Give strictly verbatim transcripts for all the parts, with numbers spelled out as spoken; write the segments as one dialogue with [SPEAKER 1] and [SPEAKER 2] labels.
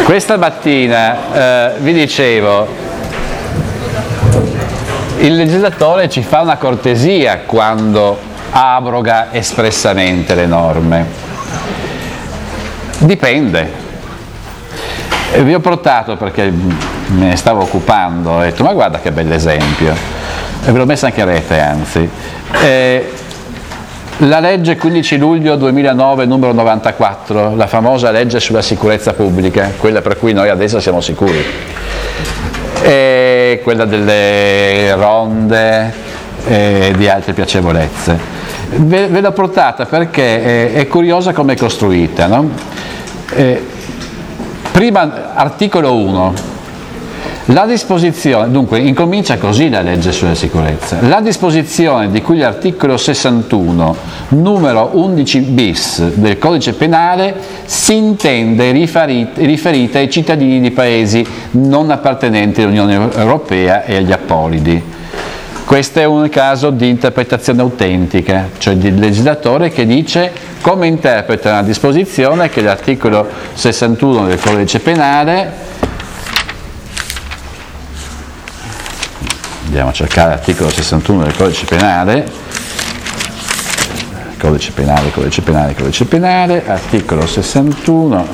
[SPEAKER 1] Questa mattina eh, vi dicevo, il legislatore ci fa una cortesia quando abroga espressamente le norme. Dipende. E vi ho portato, perché me ne stavo occupando, ho detto ma guarda che bell'esempio, e ve l'ho messa anche a rete anzi. Eh, La legge quindici luglio duemilanove numero novantaquattro, la famosa legge sulla sicurezza pubblica, quella per cui noi adesso siamo sicuri, e quella delle ronde e di altre piacevolezze. Ve, ve l'ho portata perché è, è curiosa come è costruita, no? Eh, prima, articolo uno. La disposizione, dunque incomincia così la legge sulla sicurezza, la disposizione di cui l'articolo sessantuno numero undici bis del codice penale si intende riferita ai cittadini di paesi non appartenenti all'Unione Europea e agli Appolidi. Questo è un caso di interpretazione autentica, cioè del legislatore che dice come interpreta una disposizione che l'articolo sessantuno del codice penale. Andiamo a cercare l'articolo sessantuno del codice penale, codice penale, codice penale, codice penale, articolo sessantuno,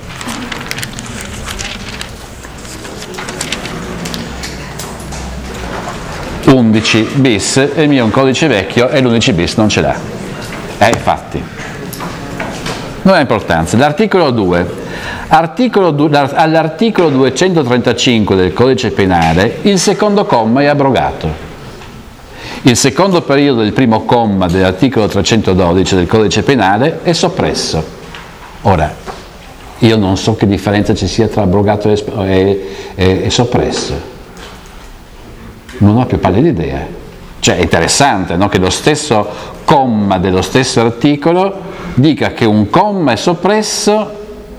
[SPEAKER 1] undici bis, il mio è un codice vecchio e l'undici bis non ce l'ha. Eh, infatti, non ha importanza. L'articolo due. Articolo, all'articolo duecentotrentacinque del codice penale il secondo comma è abrogato. Il secondo periodo del primo comma dell'articolo trecentododici del codice penale è soppresso. Ora, io non so che differenza ci sia tra abrogato e, e, e, e soppresso. Non ho più pallida idea. Cioè è interessante, no? Che lo stesso comma dello stesso articolo dica che un comma è soppresso.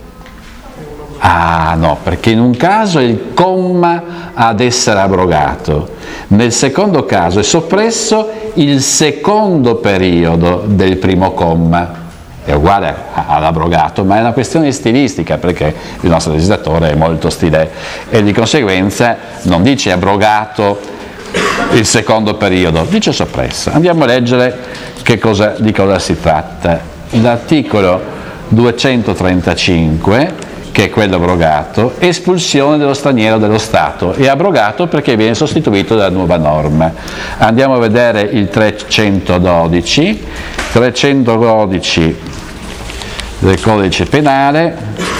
[SPEAKER 1] Ah no, perché in un caso è il comma ad essere abrogato, nel secondo caso è soppresso il secondo periodo del primo comma. È uguale all'abrogato, ma è una questione stilistica, perché il nostro legislatore è molto stile e di conseguenza non dice abrogato il secondo periodo, dice soppresso. Andiamo a leggere che cosa, di cosa si tratta. L'articolo duecentotrentacinque, che è quello abrogato, espulsione dello straniero dallo Stato, è abrogato perché viene sostituito dalla nuova norma. Andiamo a vedere il trecentododici, trecentododici del codice penale,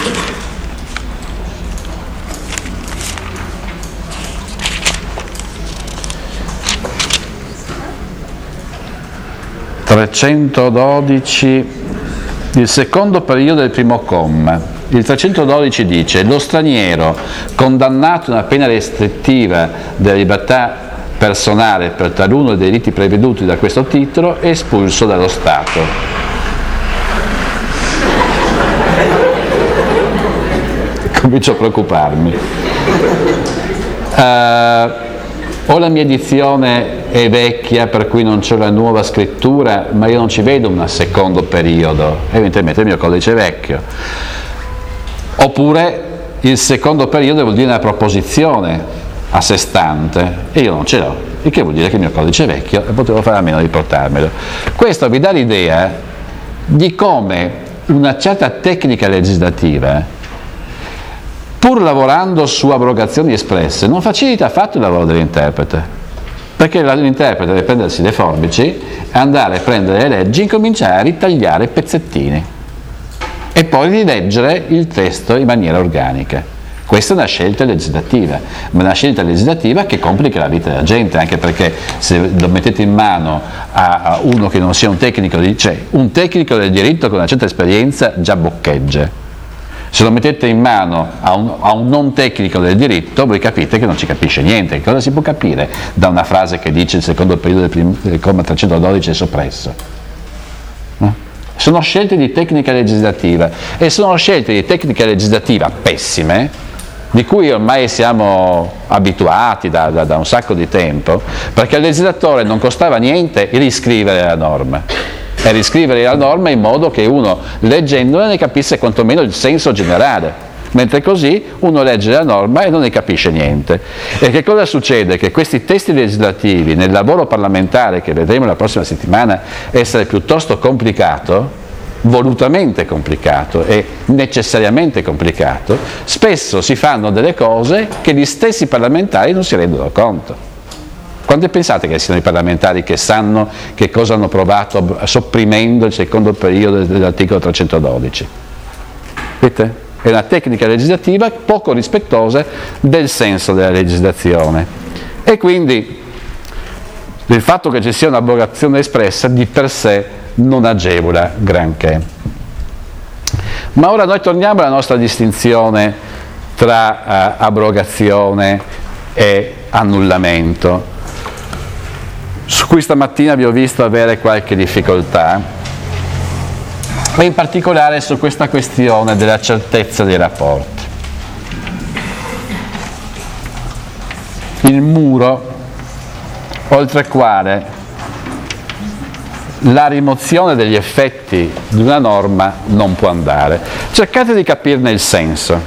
[SPEAKER 1] trecentododici, il secondo periodo del primo comma. Il trecentododici dice: lo straniero condannato a una pena restrittiva della libertà personale per taluno dei delitti preveduti da questo titolo è espulso dallo Stato. Comincio a preoccuparmi. Uh, o la mia edizione è vecchia per cui non c'è la nuova scrittura, ma io non ci vedo un secondo periodo, evidentemente il mio codice è vecchio. Oppure il secondo periodo vuol dire una proposizione a sé stante e io non ce l'ho, il che vuol dire che il mio codice è vecchio e potevo fare a meno di portarmelo. Questo vi dà l'idea di come una certa tecnica legislativa, pur lavorando su abrogazioni espresse, non facilita affatto il lavoro dell'interprete, perché l'interprete deve prendersi le forbici, andare a prendere le leggi e incominciare a ritagliare pezzettini e poi rileggere il testo in maniera organica. Questa è una scelta legislativa, ma è una scelta legislativa che complica la vita della gente, anche perché se lo mettete in mano a uno che non sia un tecnico, di, cioè un tecnico del diritto con una certa esperienza già boccheggia. Se lo mettete in mano a un, a un non tecnico del diritto, voi capite che non ci capisce niente. Che cosa si può capire da una frase che dice il secondo periodo del, prim, del comma trecentododici è soppresso? No? Sono scelte di tecnica legislativa e sono scelte di tecnica legislativa pessime, di cui ormai siamo abituati da, da, da un sacco di tempo, perché al legislatore non costava niente riscrivere la norma e riscrivere la norma in modo che uno leggendola ne capisse quantomeno il senso generale. mentre così uno legge la norma e non ne capisce niente. E che cosa succede? Che questi testi legislativi nel lavoro parlamentare, che vedremo la prossima settimana essere piuttosto complicato, volutamente complicato e necessariamente complicato, spesso si fanno delle cose che gli stessi parlamentari non si rendono conto. Quando pensate che siano i parlamentari che sanno che cosa hanno provato sopprimendo il secondo periodo dell'articolo trecentododici? Vedete? È una tecnica legislativa poco rispettosa del senso della legislazione. E quindi il fatto che ci sia un'abrogazione espressa di per sé non agevola granché. Ma ora noi torniamo alla nostra distinzione tra uh, abrogazione e annullamento, su cui stamattina vi ho visto avere qualche difficoltà, e in particolare su questa questione della certezza dei rapporti. Il muro oltre il quale la rimozione degli effetti di una norma non può andare. Cercate di capirne il senso.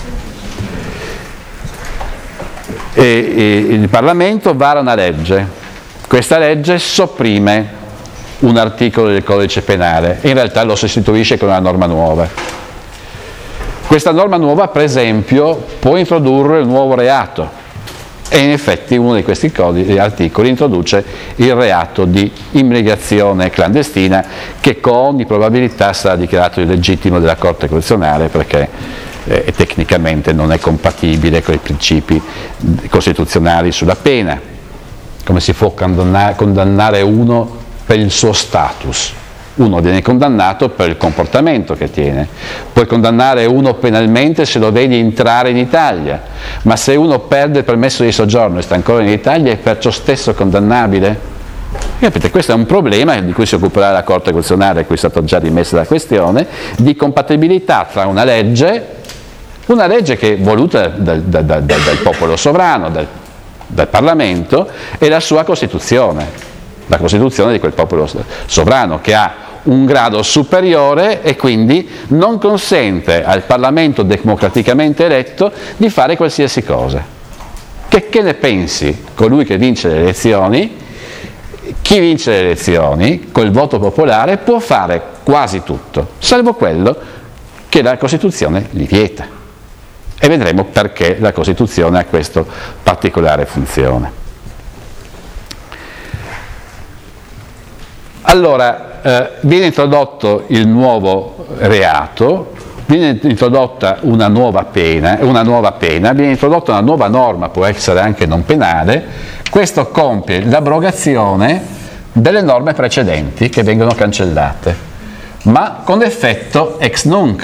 [SPEAKER 1] E, e, il Parlamento vara una legge. Questa legge sopprime un articolo del codice penale e in realtà lo sostituisce con una norma nuova. Questa norma nuova, per esempio, può introdurre un nuovo reato e in effetti uno di questi codici, articoli introduce il reato di immigrazione clandestina, che con ogni probabilità sarà dichiarato illegittimo dalla Corte Costituzionale perché eh, tecnicamente non è compatibile con i principi costituzionali sulla pena. Come si può condannare, condannare uno per il suo status? Uno viene condannato per il comportamento che tiene. Puoi condannare uno penalmente se lo vedi entrare in Italia, ma se uno perde il permesso di soggiorno e sta ancora in Italia è perciò stesso condannabile? Capite? Questo è un problema di cui si occuperà la Corte Costituzionale, a cui è stata già rimessa la questione, di compatibilità tra una legge, una legge che è voluta dal, dal, dal, dal popolo sovrano, dal dal Parlamento, e la sua Costituzione, la Costituzione di quel popolo sovrano, che ha un grado superiore e quindi non consente al Parlamento democraticamente eletto di fare qualsiasi cosa. Che, che ne pensi colui che vince le elezioni? Chi vince le elezioni col voto popolare può fare quasi tutto, salvo quello che la Costituzione gli vieta. E vedremo perché la Costituzione ha questa particolare funzione. Allora, eh, viene introdotto il nuovo reato, viene introdotta una nuova pena, una nuova pena, viene introdotta una nuova norma, può essere anche non penale. Questo compie l'abrogazione delle norme precedenti che vengono cancellate, ma con effetto ex nunc.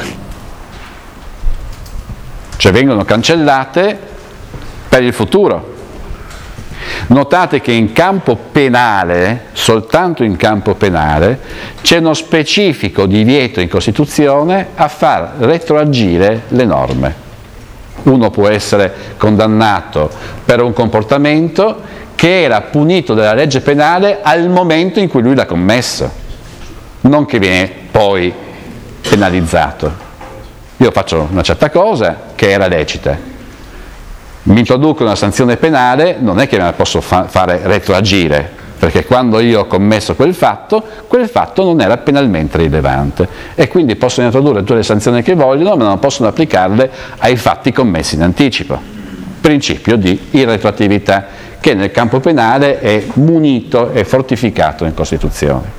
[SPEAKER 1] Cioè vengono cancellate per il futuro. Notate che in campo penale, soltanto in campo penale, c'è uno specifico divieto in Costituzione a far retroagire le norme. Uno può essere condannato per un comportamento che era punito dalla legge penale al momento in cui lui l'ha commesso, non che viene poi penalizzato. Io faccio una certa cosa che era lecita, mi introduco una sanzione penale, non è che me la posso fa- fare retroagire, perché quando io ho commesso quel fatto, quel fatto non era penalmente rilevante e quindi possono introdurre tutte le sanzioni che vogliono, ma non possono applicarle ai fatti commessi in anticipo. Principio di irretroattività che nel campo penale è munito e fortificato in Costituzione.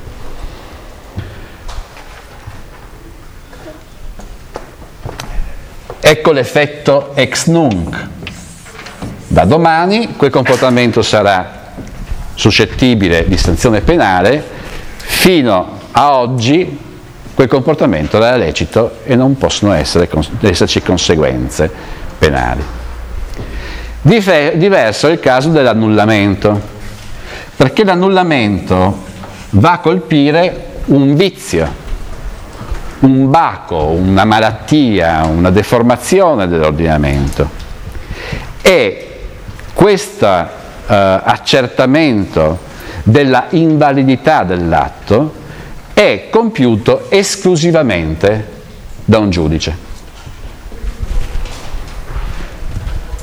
[SPEAKER 1] Ecco l'effetto ex nunc. Da domani quel comportamento sarà suscettibile di sanzione penale, fino a oggi quel comportamento era lecito e non possono essere, esserci conseguenze penali. Diverso è il caso dell'annullamento, perché l'annullamento va a colpire un vizio, un baco, una malattia, una deformazione dell'ordinamento, e questo eh, accertamento della invalidità dell'atto è compiuto esclusivamente da un giudice.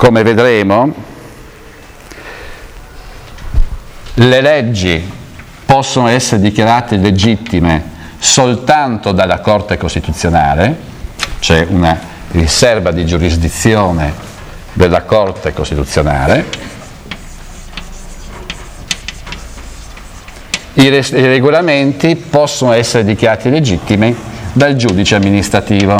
[SPEAKER 1] come vedremo, le leggi possono essere dichiarate legittime soltanto dalla Corte Costituzionale, c'è una riserva di giurisdizione della Corte Costituzionale. I, res- i regolamenti possono essere dichiarati legittimi dal giudice amministrativo,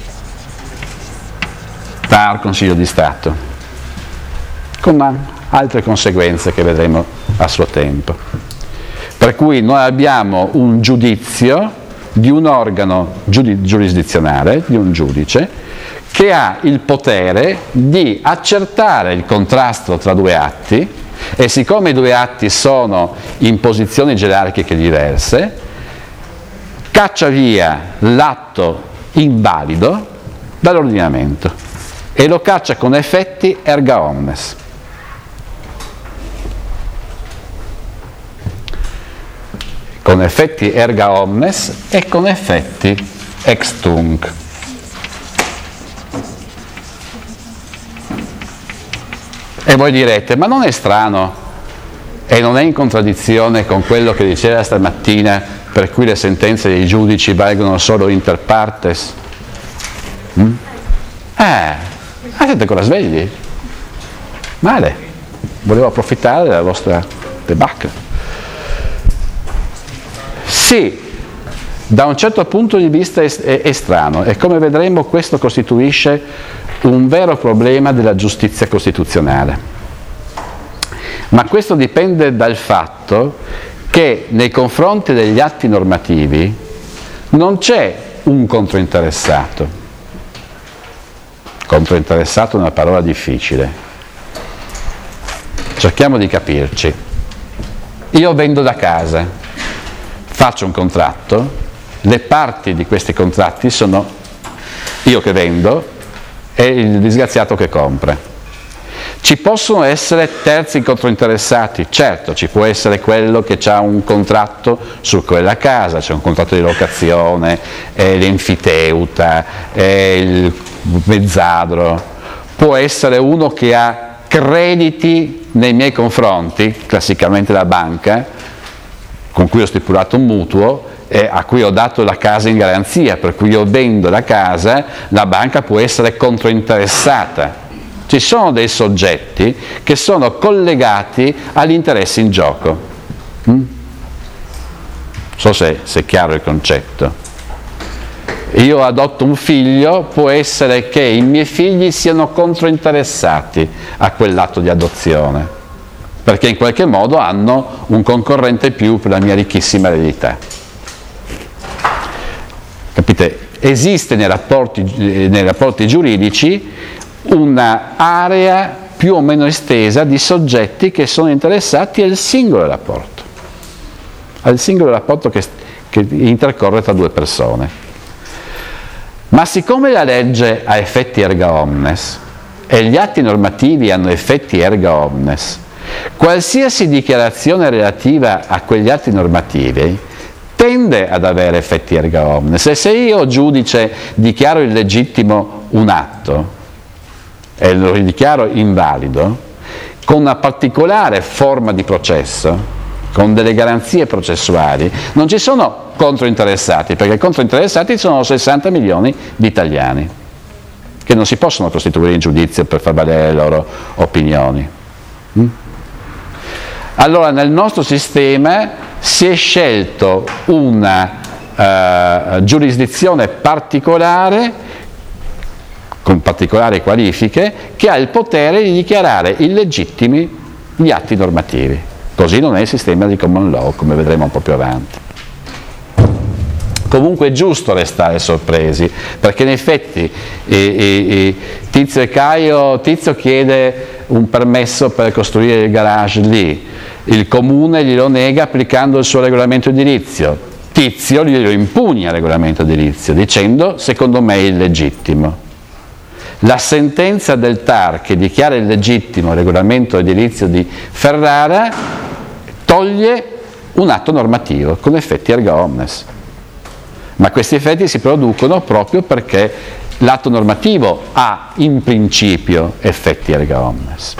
[SPEAKER 1] dal Consiglio di Stato, con altre conseguenze che vedremo a suo tempo. Per cui noi abbiamo un giudizio di un organo giudi- giurisdizionale, di un giudice, che ha il potere di accertare il contrasto tra due atti, e siccome i due atti sono in posizioni gerarchiche diverse, caccia via l'atto invalido dall'ordinamento e lo caccia con effetti erga omnes. Con effetti erga omnes e con effetti ex tunc. E voi direte, ma non è strano e non è in contraddizione con quello che diceva stamattina, per cui le sentenze dei giudici valgono solo inter partes? Mm? Eh, ah, siete ancora svegli? Male. Volevo approfittare della vostra debacche. Sì, da un certo punto di vista è, è, è strano, e come vedremo questo costituisce un vero problema della giustizia costituzionale. Ma questo dipende dal fatto che nei confronti degli atti normativi non c'è un controinteressato. Controinteressato è una parola difficile. Cerchiamo di capirci. Io vendo da casa, faccio un contratto, le parti di questi contratti sono io che vendo e il disgraziato che compra. Ci possono essere terzi controinteressati, certo, ci può essere quello che ha un contratto su quella casa, c'è un contratto di locazione, è l'enfiteuta, è il mezzadro, può essere uno che ha crediti nei miei confronti, classicamente la banca, con cui ho stipulato un mutuo e a cui ho dato la casa in garanzia, per cui io vendo la casa, la banca può essere controinteressata. Ci sono dei soggetti che sono collegati agli interessi in gioco. Mm? Non so se, se è chiaro il concetto. Io adotto un figlio, può essere che i miei figli siano controinteressati a quell'atto di adozione, perché in qualche modo hanno un concorrente più per la mia ricchissima eredità. Capite? Esiste nei rapporti, nei rapporti giuridici un'area più o meno estesa di soggetti che sono interessati al singolo rapporto, al singolo rapporto che, che intercorre tra due persone. Ma siccome la legge ha effetti erga omnes e gli atti normativi hanno effetti erga omnes, qualsiasi dichiarazione relativa a quegli atti normativi tende ad avere effetti erga omnes. E se io, giudice, dichiaro illegittimo un atto e lo dichiaro invalido, con una particolare forma di processo, con delle garanzie processuali, non ci sono controinteressati, perché controinteressati sono sessanta milioni di italiani che non si possono costituire in giudizio per far valere le loro opinioni. Mm? Allora, nel nostro sistema si è scelto una uh, giurisdizione particolare, con particolari qualifiche, che ha il potere di dichiarare illegittimi gli atti normativi. Così non è il sistema di common law, come vedremo un po' più avanti. Comunque è giusto restare sorpresi, perché in effetti e, e, e Tizio e Caio, Tizio chiede un permesso per costruire il garage lì, il comune glielo nega applicando il suo regolamento edilizio, Tizio glielo impugna il regolamento edilizio dicendo secondo me è illegittimo. La sentenza del T A R che dichiara illegittimo il regolamento edilizio di Ferrara toglie un atto normativo con effetti erga omnes, ma questi effetti si producono proprio perché l'atto normativo ha in principio effetti erga omnes.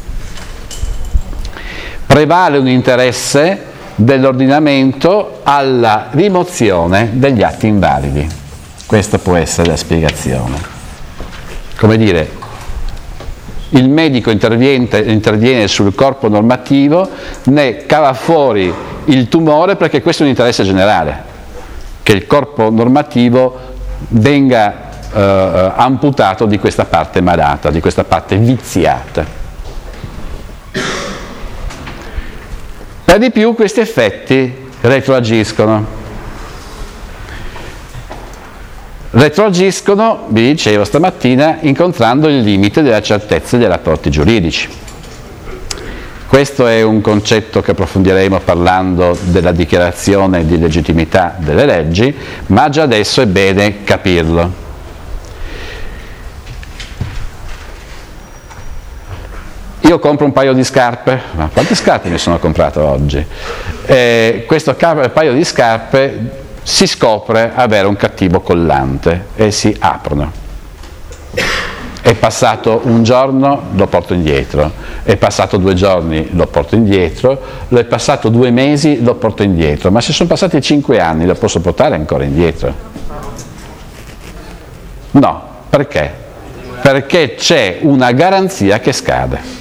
[SPEAKER 1] Prevale un interesse dell'ordinamento alla rimozione degli atti invalidi. Questa può essere la spiegazione. Come dire, il medico interviene sul corpo normativo, ne cava fuori il tumore perché questo è un interesse generale, che il corpo normativo venga eh, amputato di questa parte malata, di questa parte viziata. Per di più questi effetti retroagiscono. Retroagiscono, vi dicevo stamattina, incontrando il limite della certezza dei rapporti giuridici. Questo è un concetto che approfondiremo parlando della dichiarazione di legittimità delle leggi, ma già adesso è bene capirlo. Io compro un paio di scarpe, ma quante scarpe mi sono comprato oggi? Eh, questo paio di scarpe si scopre avere un cattivo collante e si aprono. È passato un giorno, lo porto indietro, è passato due giorni, lo porto indietro, è passato due mesi, lo porto indietro, ma se sono passati cinque anni lo posso portare ancora indietro? No, perché? Perché c'è una garanzia che scade.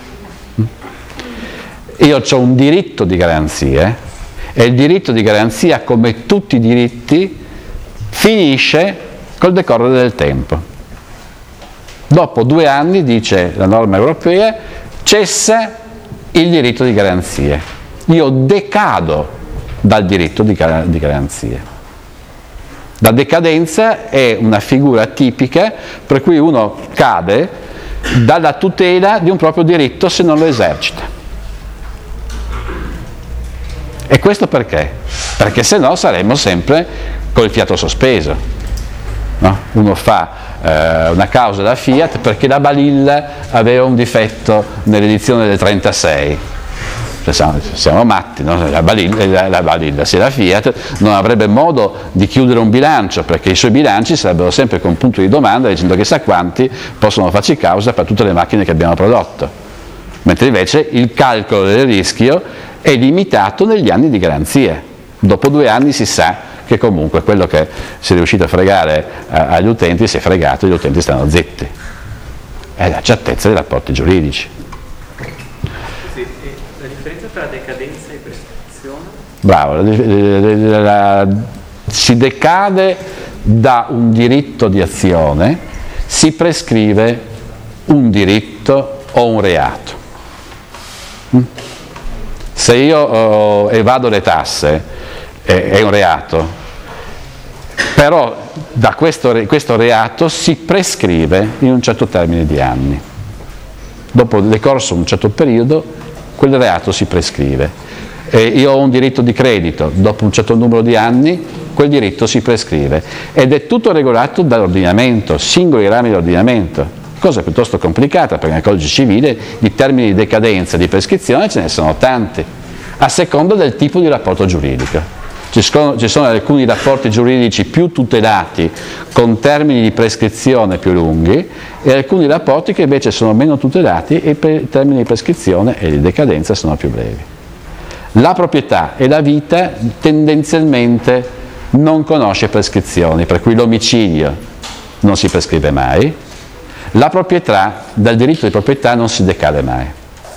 [SPEAKER 1] Io ho un diritto di garanzie e il diritto di garanzia, come tutti i diritti, finisce col decorrere del tempo. Dopo due anni, dice la norma europea, cessa il diritto di garanzie. Io decado dal diritto di garanzie. La decadenza è una figura tipica per cui uno cade dalla tutela di un proprio diritto se non lo esercita. E questo perché? Perché se no saremmo sempre col fiato sospeso. No? Uno fa eh, una causa da Fiat perché la balilla aveva un difetto nell'edizione del trentasei. Siamo, siamo matti, no? la, balilla, la, la balilla, se la Fiat non avrebbe modo di chiudere un bilancio, perché i suoi bilanci sarebbero sempre con punto di domanda dicendo chissà quanti possono farci causa per tutte le macchine che abbiamo prodotto. Mentre invece il calcolo del rischio è limitato negli anni di garanzia. Dopo due anni si sa che comunque quello che si è riuscito a fregare a, agli utenti si è fregato e gli utenti stanno zitti. È la certezza dei rapporti giuridici.
[SPEAKER 2] Sì, e la differenza tra decadenza e prescrizione?
[SPEAKER 1] Bravo, la, la, la, si decade da un diritto di azione, si prescrive un diritto o un reato. Mm? Se io oh, evado le tasse eh, è un reato, però da questo, questo reato si prescrive in un certo termine di anni. Dopo decorso un certo periodo, quel reato si prescrive. E io ho un diritto di credito, dopo un certo numero di anni, quel diritto si prescrive. Ed è tutto regolato dall'ordinamento, singoli rami dell'ordinamento. Cosa piuttosto complicata, perché nel codice civile di termini di decadenza e di prescrizione ce ne sono tanti, a seconda del tipo di rapporto giuridico. Ci sono, ci sono alcuni rapporti giuridici più tutelati con termini di prescrizione più lunghi e alcuni rapporti che invece sono meno tutelati e i termini di prescrizione e di decadenza sono più brevi. La proprietà e la vita tendenzialmente non conosce prescrizioni, per cui l'omicidio non si prescrive mai. La proprietà, dal diritto di proprietà non si decade mai.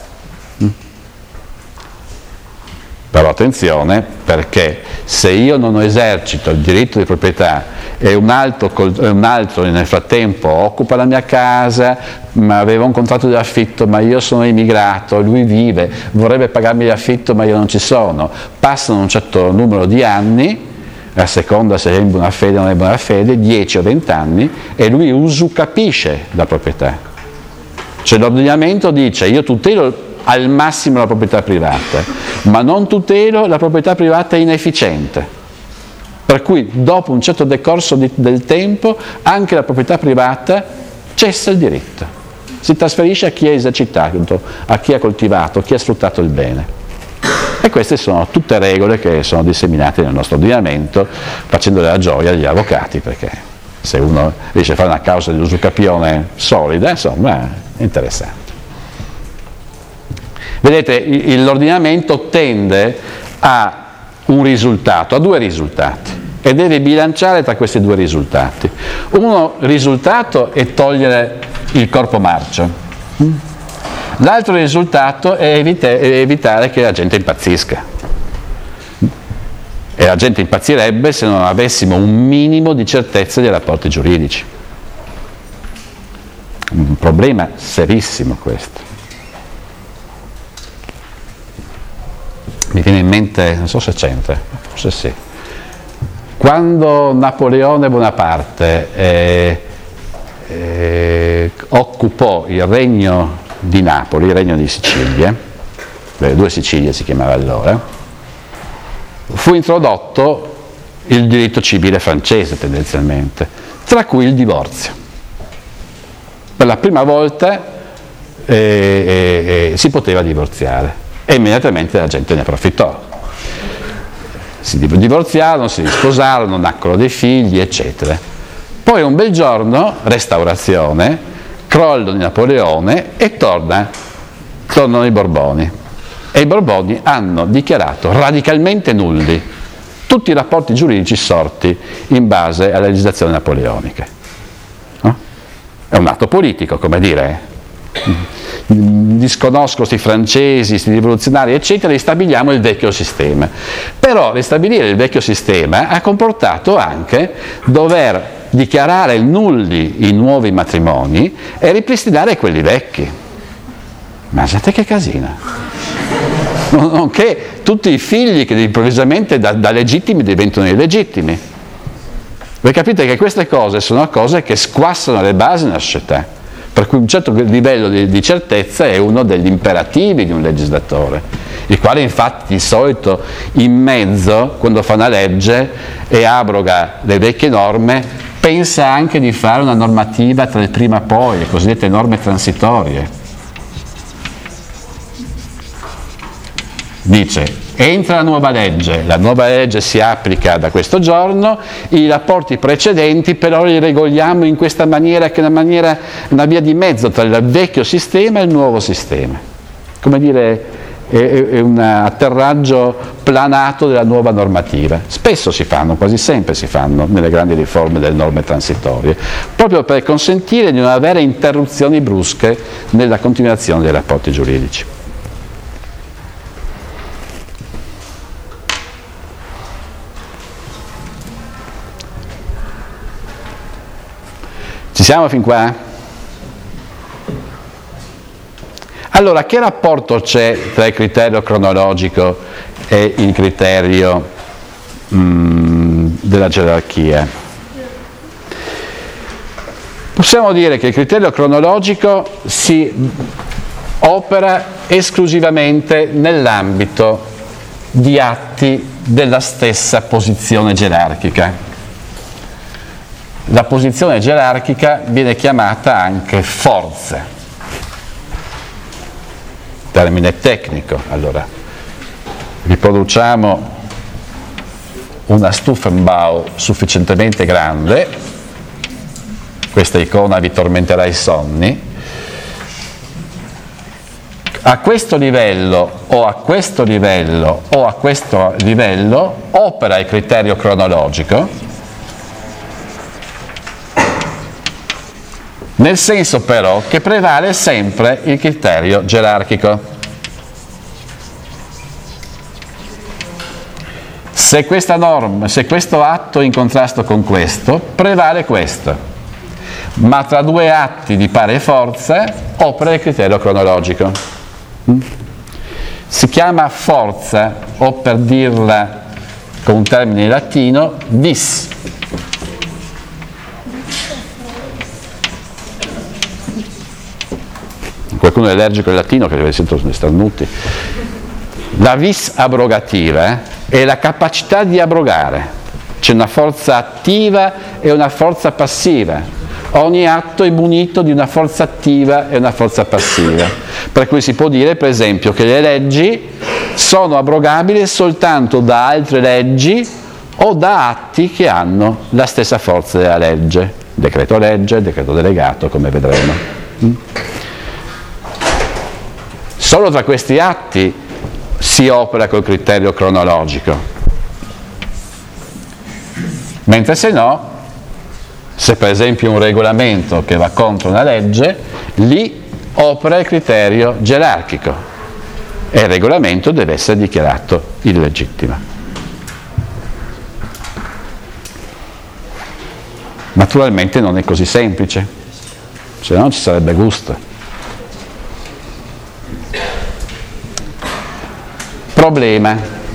[SPEAKER 1] Però attenzione, perché se io non esercito il diritto di proprietà e un altro, un altro nel frattempo occupa la mia casa, ma aveva un contratto di affitto, ma io sono immigrato, lui vive, vorrebbe pagarmi l'affitto ma io non ci sono, passano un certo numero di anni, a seconda se è in buona fede o non è in buona fede, dieci o venti anni, e lui usucapisce la proprietà. Cioè l'ordinamento dice io tutelo al massimo la proprietà privata, ma non tutelo la proprietà privata inefficiente. Per cui dopo un certo decorso di, del tempo anche la proprietà privata cessa il diritto, si trasferisce a chi ha esercitato, a chi ha coltivato, a chi ha sfruttato il bene. E queste sono tutte regole che sono disseminate nel nostro ordinamento, facendo della gioia agli avvocati, perché se uno riesce a fare una causa di usucapione solida, insomma, è interessante. Vedete, l'ordinamento tende a un risultato, a due risultati, e deve bilanciare tra questi due risultati. Uno risultato è togliere il corpo marcio, l'altro risultato è, evita- è evitare che la gente impazzisca. E la gente impazzirebbe se non avessimo un minimo di certezza dei rapporti giuridici. Un problema serissimo questo. Mi viene in mente, non so se c'entra, forse sì. Quando Napoleone Bonaparte eh, eh, occupò il regno di Napoli, il regno di Sicilia, le due Sicilie si chiamava allora, fu introdotto il diritto civile francese tendenzialmente, tra cui il divorzio. Per la prima volta eh, eh, eh, si poteva divorziare e immediatamente la gente ne approfittò. Si divorziarono, si risposarono, nacquero dei figli, eccetera. Poi un bel giorno, restaurazione, crollo di Napoleone e torna, tornano i Borboni. E i Borboni hanno dichiarato radicalmente nulli tutti i rapporti giuridici sorti in base alla legislazione napoleonica. No? È un atto politico, come dire, disconosco questi francesi, questi rivoluzionari, eccetera, ristabiliamo il vecchio sistema. Però ristabilire il vecchio sistema ha comportato anche dover dichiarare nulli i nuovi matrimoni e ripristinare quelli vecchi. Ma sapete che casino? Nonché tutti i figli che improvvisamente da, da legittimi diventano illegittimi. Voi capite che queste cose sono cose che squassano le basi della società, per cui un certo livello di, di certezza è uno degli imperativi di un legislatore, il quale infatti di solito in mezzo, quando fa una legge e abroga le vecchie norme, pensa anche di fare una normativa tra il prima e poi, le cosiddette norme transitorie. Dice, entra la nuova legge, la nuova legge si applica da questo giorno, i rapporti precedenti però li regoliamo in questa maniera che è una maniera, una via di mezzo tra il vecchio sistema e il nuovo sistema. Come dire, è, è un atterraggio planato della nuova normativa. Spesso si fanno, quasi sempre si fanno nelle grandi riforme delle norme transitorie, proprio per consentire di non avere interruzioni brusche nella continuazione dei rapporti giuridici. Ci siamo fin qua? Allora, che rapporto c'è tra il criterio cronologico e il criterio mh, della gerarchia? Possiamo dire che il criterio cronologico si opera esclusivamente nell'ambito di atti della stessa posizione gerarchica. La posizione gerarchica viene chiamata anche forza, termine tecnico. Allora, riproduciamo una Stufenbau sufficientemente grande, questa icona vi tormenterà i sonni. A questo livello o a questo livello o a questo livello opera il criterio cronologico, nel senso però che prevale sempre il criterio gerarchico. Se questa norma, se questo atto è in contrasto con questo, prevale questo, ma tra due atti di pari forza opera il criterio cronologico. Si chiama forza, o per dirla con un termine in latino, vis. Qualcuno è allergico al latino, che deve essere starnuti. La vis abrogativa è la capacità di abrogare. C'è una forza attiva e una forza passiva. Ogni atto è munito di una forza attiva e una forza passiva. Per cui si può dire, per esempio, che le leggi sono abrogabili soltanto da altre leggi o da atti che hanno la stessa forza della legge, decreto legge, decreto delegato, come vedremo. Solo tra questi atti si opera col criterio cronologico, mentre se no, se per esempio un regolamento che va contro una legge, lì opera il criterio gerarchico e il regolamento deve essere dichiarato illegittimo. Naturalmente non è così semplice, se no ci sarebbe gusto. Problema.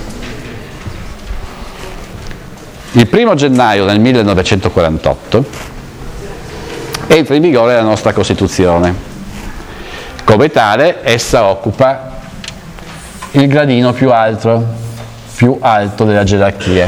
[SPEAKER 1] Il primo gennaio del millenovecentoquarantotto entra in vigore la nostra Costituzione. Come tale, essa occupa il gradino più alto, più alto della gerarchia.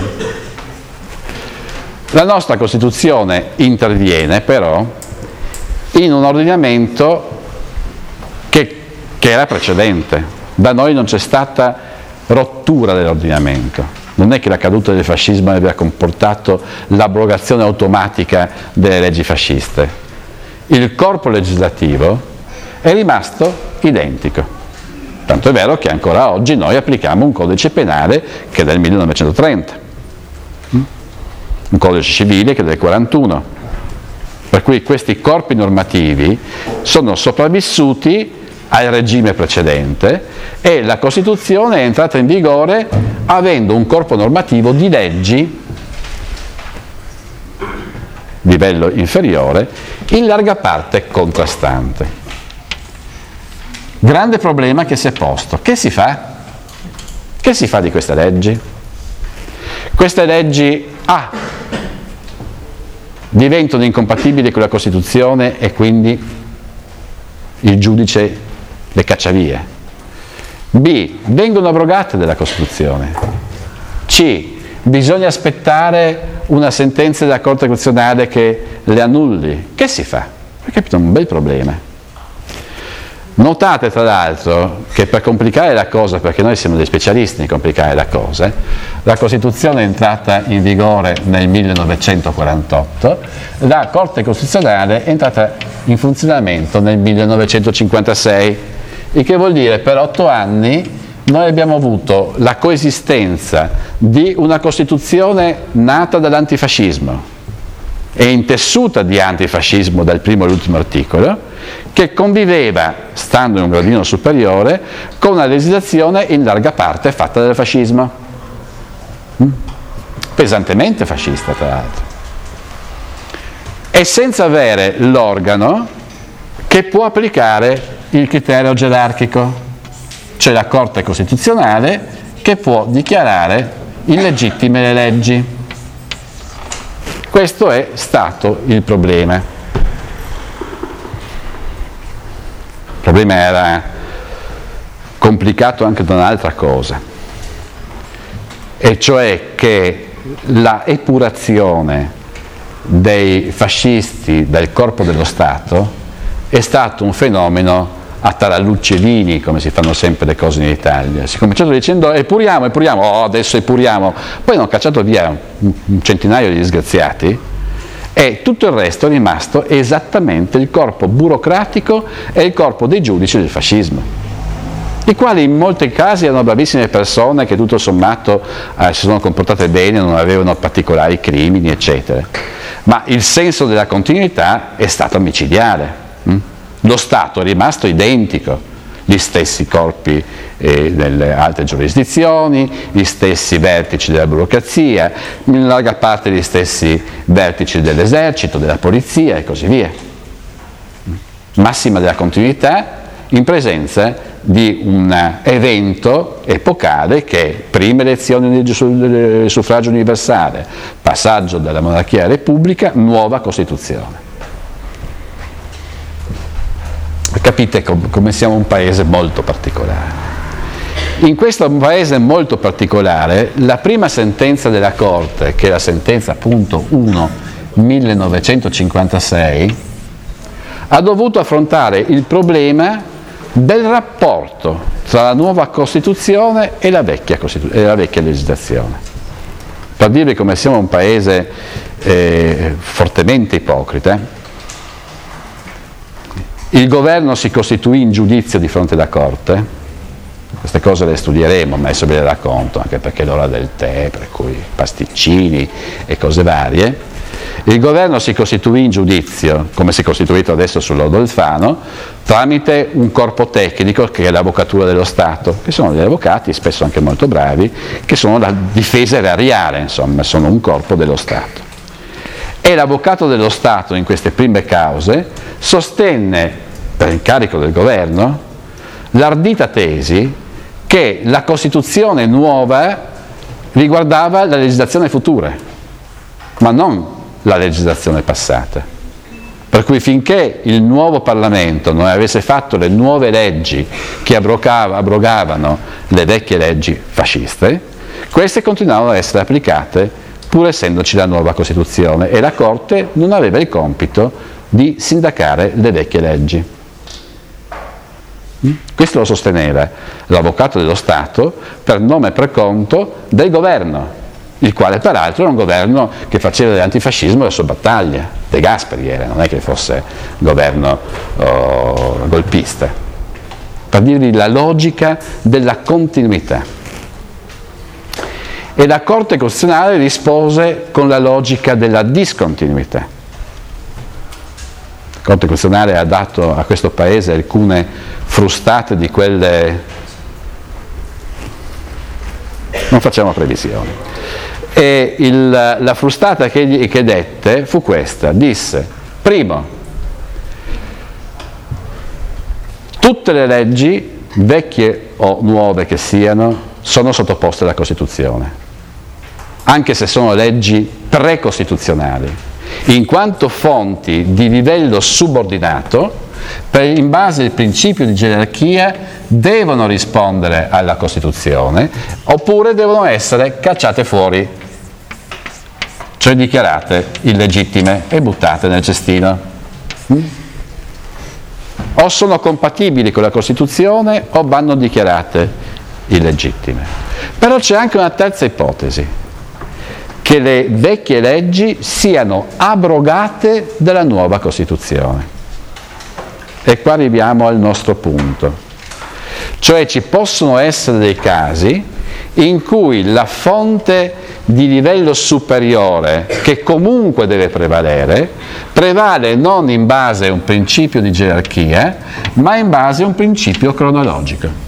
[SPEAKER 1] La nostra Costituzione interviene però in un ordinamento che, che era precedente. Da noi non c'è stata rottura dell'ordinamento. Non è che la caduta del fascismo abbia comportato l'abrogazione automatica delle leggi fasciste. Il corpo legislativo è rimasto identico. Tanto è vero che ancora oggi noi applichiamo un codice penale che è del millenovecentotrenta. Un codice civile che è del quarantuno, per cui questi corpi normativi sono sopravvissuti al regime precedente e la Costituzione è entrata in vigore avendo un corpo normativo di leggi livello inferiore, in larga parte contrastante. Grande problema che si è posto: che si fa? Che si fa di queste leggi? Queste leggi A diventano incompatibili con la Costituzione e quindi il giudice le caccia via. B. Vengono abrogate dalla Costituzione. C. Bisogna aspettare una sentenza della Corte Costituzionale che le annulli. Che si fa? Hai capito? Un bel problema. Notate tra l'altro che per complicare la cosa, perché noi siamo dei specialisti nel complicare la cosa, la Costituzione è entrata in vigore nel millenovecentoquarantotto, la Corte Costituzionale è entrata in funzionamento nel millenovecentocinquantasei, il che vuol dire per otto anni noi abbiamo avuto la coesistenza di una Costituzione nata dall'antifascismo e intessuta di antifascismo dal primo all'ultimo articolo, che conviveva, stando in un gradino superiore, con una legislazione in larga parte fatta dal fascismo. Pesantemente fascista, tra l'altro. E senza avere l'organo che può applicare il criterio gerarchico. C'è la Corte Costituzionale che può dichiarare illegittime le leggi. Questo è stato il problema. Il problema era complicato anche da un'altra cosa, e cioè che la epurazione dei fascisti dal corpo dello Stato è stato un fenomeno a tarallucci e vini, come si fanno sempre le cose in Italia. Si è cominciato dicendo epuriamo, epuriamo, oh adesso epuriamo, poi hanno cacciato via un centinaio di disgraziati e tutto il resto è rimasto esattamente il corpo burocratico e il corpo dei giudici del fascismo, i quali in molti casi erano bravissime persone che tutto sommato eh, si sono comportate bene, non avevano particolari crimini, eccetera. Ma il senso della continuità è stato micidiale. Hm? Lo Stato è rimasto identico, gli stessi corpi eh, delle altre giurisdizioni, gli stessi vertici della burocrazia, in larga parte gli stessi vertici dell'esercito, della polizia e così via. Massima della continuità in presenza di un evento epocale che è prima elezione del suffragio universale, passaggio dalla monarchia alla repubblica, nuova Costituzione. Capite com- come siamo un paese molto particolare. In questo paese molto particolare, la prima sentenza della Corte, che è la sentenza appunto uno millenovecentocinquantasei, ha dovuto affrontare il problema del rapporto tra la nuova Costituzione e la vecchia, Costitu- e la vecchia legislazione. per dirvi come siamo un paese eh, fortemente ipocrita. Il governo si costituì in giudizio di fronte alla Corte, queste cose le studieremo, ma adesso ve le racconto, anche perché è l'ora del tè, per cui pasticcini e cose varie. Il governo si costituì in giudizio, come si è costituito adesso sul lodo Alfano, tramite un corpo tecnico che è l'Avvocatura dello Stato, che sono degli avvocati, spesso anche molto bravi, che sono la difesa erariale, insomma, sono un corpo dello Stato. E l'Avvocato dello Stato in queste prime cause sostenne, per incarico del governo, l'ardita tesi che la Costituzione nuova riguardava la legislazione futura, ma non la legislazione passata. Per cui finché il nuovo Parlamento non avesse fatto le nuove leggi che abrogavano le vecchie leggi fasciste, queste continuavano ad essere applicate pur essendoci la nuova Costituzione, e la Corte non aveva il compito di sindacare le vecchie leggi. Questo lo sosteneva l'Avvocato dello Stato per nome e per conto del governo, il quale peraltro era un governo che faceva dell'antifascismo la sua battaglia. De Gasperi era, non è che fosse governo oh, golpista, per dirvi la logica della continuità. E la Corte Costituzionale rispose con la logica della discontinuità. La Corte Costituzionale ha dato a questo Paese alcune frustate di quelle... non facciamo previsioni. E il, la frustata che, che dette fu questa, disse: primo, tutte le leggi, vecchie o nuove che siano, sono sottoposte alla Costituzione, anche se sono leggi precostituzionali, in quanto fonti di livello subordinato, per, in base al principio di gerarchia, devono rispondere alla Costituzione, oppure devono essere cacciate fuori, cioè dichiarate illegittime e buttate nel cestino. Mm? O sono compatibili con la Costituzione o vanno dichiarate illegittime. Però c'è anche una terza ipotesi, che le vecchie leggi siano abrogate dalla nuova Costituzione. E qua arriviamo al nostro punto. Cioè ci possono essere dei casi in cui la fonte di livello superiore, che comunque deve prevalere, prevale non in base a un principio di gerarchia, ma in base a un principio cronologico.